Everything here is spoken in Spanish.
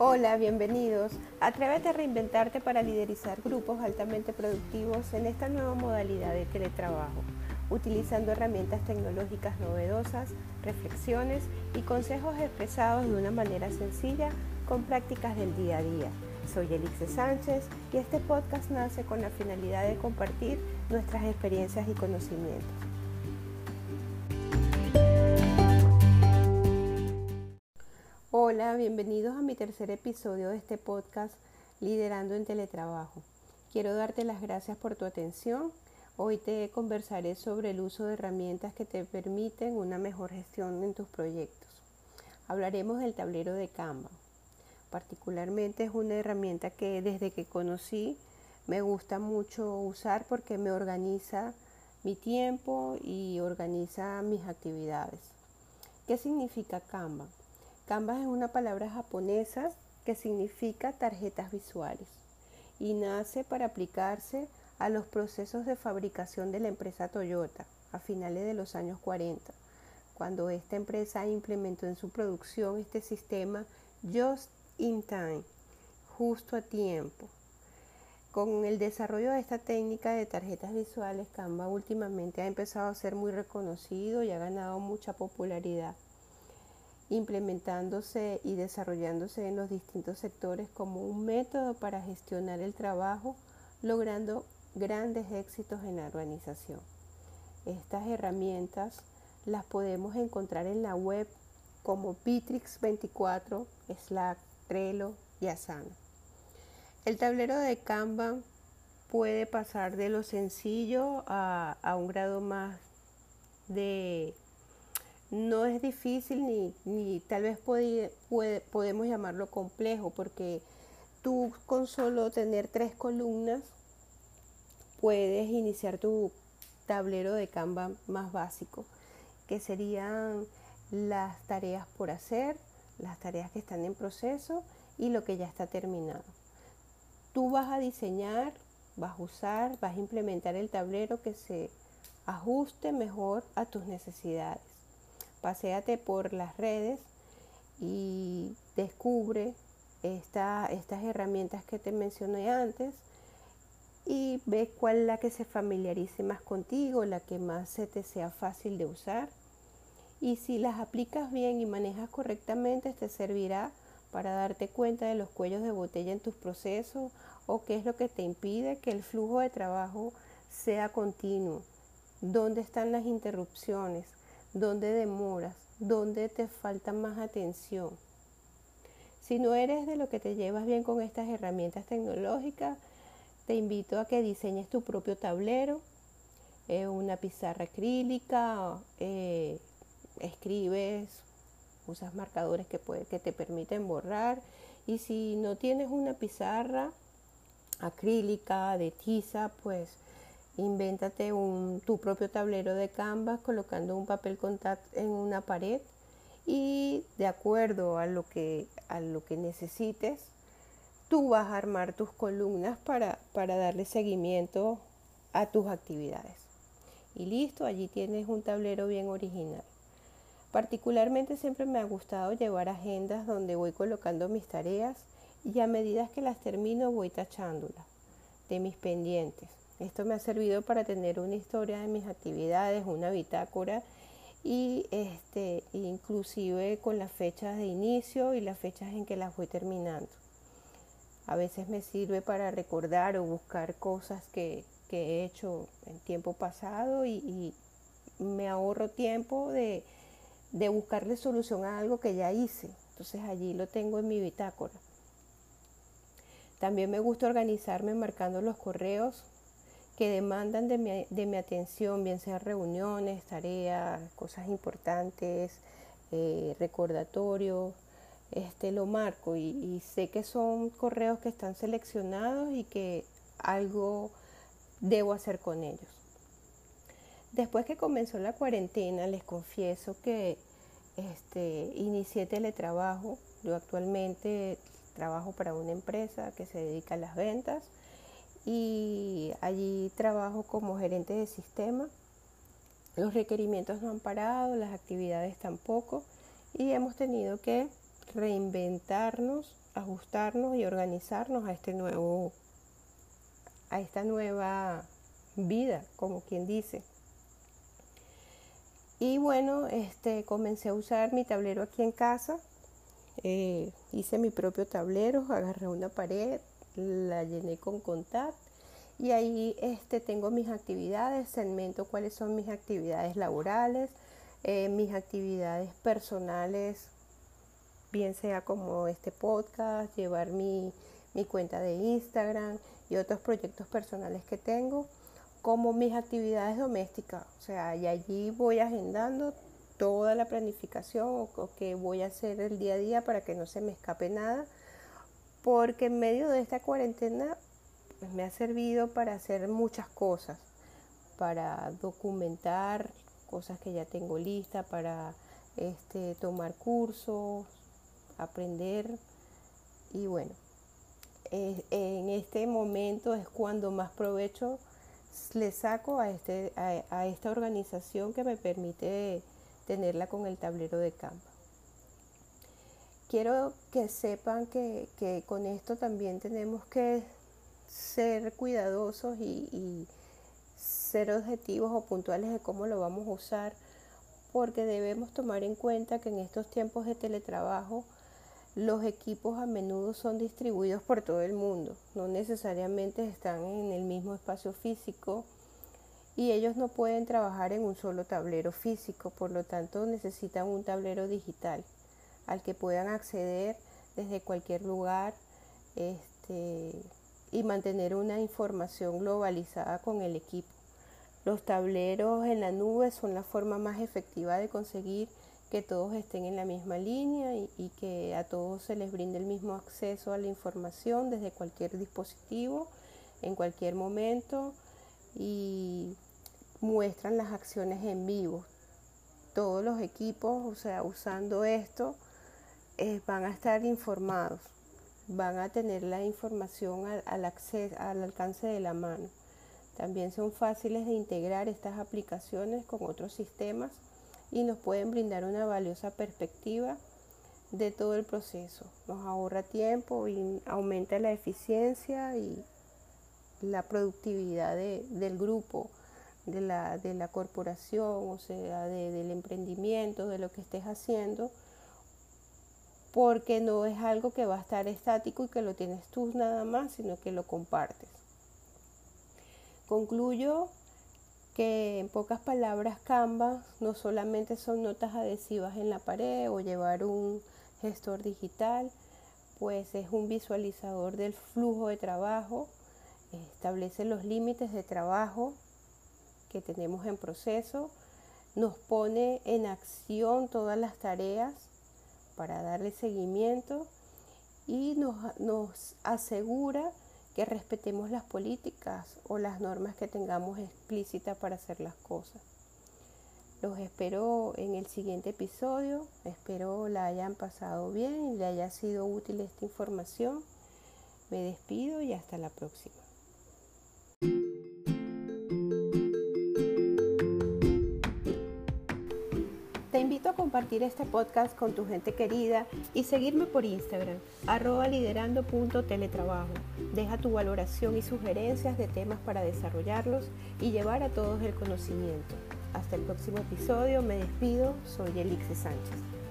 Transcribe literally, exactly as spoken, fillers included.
Hola, bienvenidos. Atrévete a reinventarte para liderizar grupos altamente productivos en esta nueva modalidad de teletrabajo, utilizando herramientas tecnológicas novedosas, reflexiones y consejos expresados de una manera sencilla con prácticas del día a día. Soy Elixe Sánchez y este podcast nace con la finalidad de compartir nuestras experiencias y conocimientos. Hola, bienvenidos a mi tercer episodio de este podcast Liderando en Teletrabajo. Quiero darte las gracias por tu atención. Hoy te conversaré sobre el uso de herramientas que te permiten una mejor gestión en tus proyectos. Hablaremos del tablero de Canva. Particularmente es una herramienta que desde que conocí me gusta mucho usar porque me organiza mi tiempo y organiza mis actividades. ¿Qué significa Canva? Canva es una palabra japonesa que significa tarjetas visuales y nace para aplicarse a los procesos de fabricación de la empresa Toyota a finales de los años cuarenta, cuando esta empresa implementó en su producción este sistema Just in Time, justo a tiempo. Con el desarrollo de esta técnica de tarjetas visuales, Canva últimamente ha empezado a ser muy reconocido y ha ganado mucha popularidad, implementándose y desarrollándose en los distintos sectores como un método para gestionar el trabajo, logrando grandes éxitos en la organización. Estas herramientas las podemos encontrar en la web como Bitrix veinticuatro, Slack, Trello y Asana. El tablero de Canva puede pasar de lo sencillo a, a un grado más de... No es difícil ni, ni tal vez puede, puede, podemos llamarlo complejo, porque tú con solo tener tres columnas puedes iniciar tu tablero de Canva más básico, que serían las tareas por hacer, las tareas que están en proceso y lo que ya está terminado. Tú vas a diseñar, vas a usar, vas a implementar el tablero que se ajuste mejor a tus necesidades. Paséate por las redes y descubre esta, estas herramientas que te mencioné antes y ve cuál es la que se familiarice más contigo, la que más se te sea fácil de usar. Y si las aplicas bien y manejas correctamente, te servirá para darte cuenta de los cuellos de botella en tus procesos o qué es lo que te impide que el flujo de trabajo sea continuo, dónde están las interrupciones, dónde demoras, dónde te falta más atención. Si no eres de lo que te llevas bien con estas herramientas tecnológicas, te invito a que diseñes tu propio tablero, eh, una pizarra acrílica, eh, escribes, usas marcadores que, puede, que te permiten borrar, y si no tienes una pizarra acrílica de tiza, pues invéntate un, tu propio tablero de Canva colocando un papel contact en una pared y de acuerdo a lo que, a lo que necesites, tú vas a armar tus columnas para, para darle seguimiento a tus actividades. Y listo, allí tienes un tablero bien original. Particularmente siempre me ha gustado llevar agendas donde voy colocando mis tareas y a medida que las termino voy tachándolas de mis pendientes. Esto me ha servido para tener una historia de mis actividades, una bitácora y este, inclusive con las fechas de inicio y las fechas en que las voy terminando. A veces me sirve para recordar o buscar cosas que, que he hecho en tiempo pasado y, y me ahorro tiempo de, de buscarle solución a algo que ya hice. Entonces allí lo tengo en mi bitácora. También me gusta organizarme marcando los correos que demandan de mi, de mi atención, bien sean reuniones, tareas, cosas importantes, eh, recordatorios, este, lo marco y, y sé que son correos que están seleccionados y que algo debo hacer con ellos. Después que comenzó la cuarentena, les confieso que este, inicié teletrabajo. Yo actualmente trabajo para una empresa que se dedica a las ventas y allí trabajo como gerente de sistema. Los requerimientos no han parado, las actividades tampoco y hemos tenido que reinventarnos ajustarnos y organizarnos a este nuevo, a esta nueva vida, como quien dice. Y bueno, este, comencé a usar mi tablero aquí en casa. Eh, hice mi propio tablero, agarré una pared, la llené con contact y ahí este, tengo mis actividades, segmento cuáles son mis actividades laborales, eh, mis actividades personales, bien sea como este podcast, llevar mi, mi cuenta de Instagram y otros proyectos personales que tengo, como mis actividades domésticas. O sea, y allí voy agendando toda la planificación o, o que voy a hacer el día a día para que no se me escape nada, porque en medio de esta cuarentena pues, me ha servido para hacer muchas cosas, para documentar cosas que ya tengo listas, para este, tomar cursos, aprender y bueno, eh, en este momento es cuando más provecho le saco a, este, a, a esta organización que me permite tenerla con el tablero de Canva. Quiero que sepan que, que con esto también tenemos que ser cuidadosos y, y ser objetivos o puntuales de cómo lo vamos a usar, porque debemos tomar en cuenta que en estos tiempos de teletrabajo los equipos a menudo son distribuidos por todo el mundo, no necesariamente están en el mismo espacio físico y ellos no pueden trabajar en un solo tablero físico, por lo tanto necesitan un tablero digital al que puedan acceder desde cualquier lugar este, y mantener una información globalizada con el equipo. Los tableros en la nube son la forma más efectiva de conseguir que todos estén en la misma línea y, y que a todos se les brinde el mismo acceso a la información desde cualquier dispositivo, en cualquier momento, y muestran las acciones en vivo. Todos los equipos, o sea, usando esto, eh, van a estar informados, van a tener la información al, al, acceso, al alcance de la mano. También son fáciles de integrar estas aplicaciones con otros sistemas y nos pueden brindar una valiosa perspectiva de todo el proceso. Nos ahorra tiempo y aumenta la eficiencia y la productividad de, del grupo, de la, de la corporación, o sea, de, del emprendimiento, de lo que estés haciendo, porque no es algo que va a estar estático y que lo tienes tú nada más, sino que lo compartes. Concluyo que en pocas palabras Canva no solamente son notas adhesivas en la pared o llevar un gestor digital, pues es un visualizador del flujo de trabajo, establece los límites de trabajo que tenemos en proceso, nos pone en acción todas las tareas para darle seguimiento y nos, nos asegura que respetemos las políticas o las normas que tengamos explícitas para hacer las cosas. Los espero en el siguiente episodio, espero la hayan pasado bien y le haya sido útil esta información. Me despido y hasta la próxima. Te invito a compartir este podcast con tu gente querida y seguirme por Instagram, arroba liderando punto teletrabajo. Deja tu valoración y sugerencias de temas para desarrollarlos y llevar a todos el conocimiento. Hasta el próximo episodio, me despido, soy Elixir Sánchez.